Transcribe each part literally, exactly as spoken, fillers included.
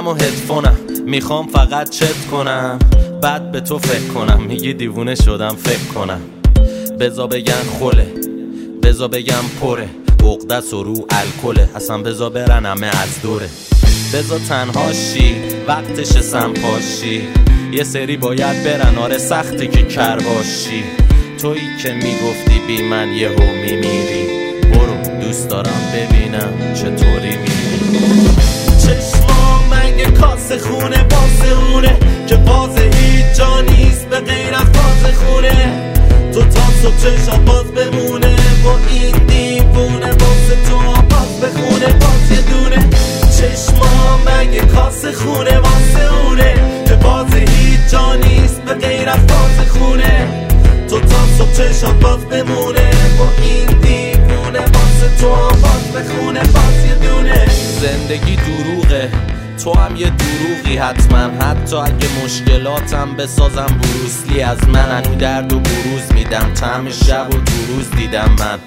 منم و هدفونم میخوام فقط چت کنم، بعد به تو فکر کنم. میگی دیوونه شدم فکر کنم. بزا بگن خوله، بزا بگم پره، عقدس و رو الکله، اصلا بزا برن همه از دوره. بزا تنها شی وقتش سمپاشی، یه سری باید برن، آره سخته که کر باشی. تویی که میگفتی بی من یهو میمیری، برو دوست دارم ببینم چطوری میری. چشمام مگه کاسه خونه باسه اونه که باز هیچ جا نیست به غیر از باز خونه. تو تا صبح چشم باز بمونه با این دیوونه، باسه تو باز بخونه باز یه دونه. چشمام مگه کاسه خونه واسه اونه که باز هیچ جا نیست به غیر از باز خونه. تو تا صبح چشم باز بمونه با این دیوونه، باسه تو باز بخونه باز یه دونه. زندگی دروغه، تو هم یه دروغی حتما، حتی اگه مشکلاتم بسازم بروسلی از من. انو درد و بروز میدم، طعم شب و دو روز دیدم من.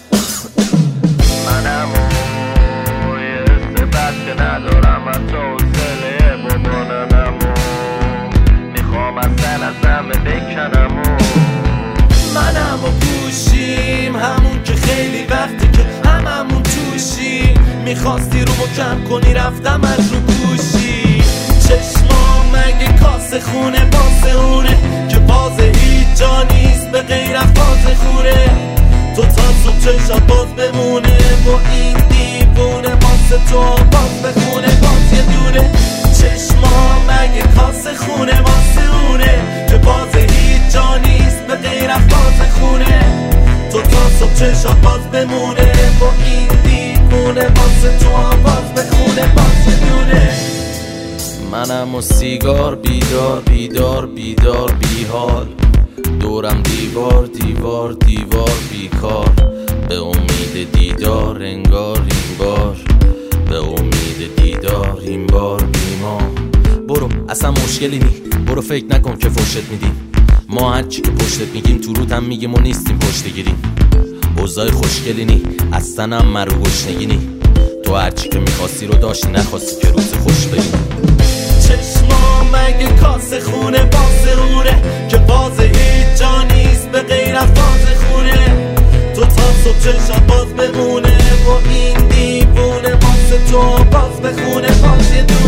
منم و یه حس بد که ندارم از تو حوصله بماننم و میخوام از دل از همه بکنم و منم و گوشیم همون که خیلی وقتی که هممون توشی، میخواستی رو کم کنی رفتم از رو گوشی. چشمام مگه کاسه خونه باسه اونه که باز هیچ جا نیست به غیر از باز خونه. تو تا صبح چشم باز بمونه با این دیوونه، باسه تو باز بخونه باز یه دونه. چشمام مگه کاسه خونه واسه اونه که باز هیچ جا نیست به غیر از باز خونه. تو تا صبح چشم باز بمونه با این دیوونه، باسه تو باز بخونه باز یه دونه. منم و سیگار بیدار بیدار بیدار بیحال، دورم دیوار دیوار دیوار بیکار، به امید دیدار انگار این بار، به امید دیدار این بار بیمار. برو اصلا مشکلی نی، برو فکر نکن که فرشت میدیم، ما هرچی که پشتت میگیم تو روت هم میگیم و نیستیم پشت گیریم. اوضاع خوشگلی نی، اصلا هم مرو گشنگی نی، تو هرچی که میخواستی رو داشتی، نخواستی که روز خوش بریم. چشمام مگه کاسه خونه باسه اونه که باز هیچ جا نیست به غیر از باز خونه. تو تا صبح چشم باز بمونه با این دیوونه، باسه تو باز بخونه باز یه دونه.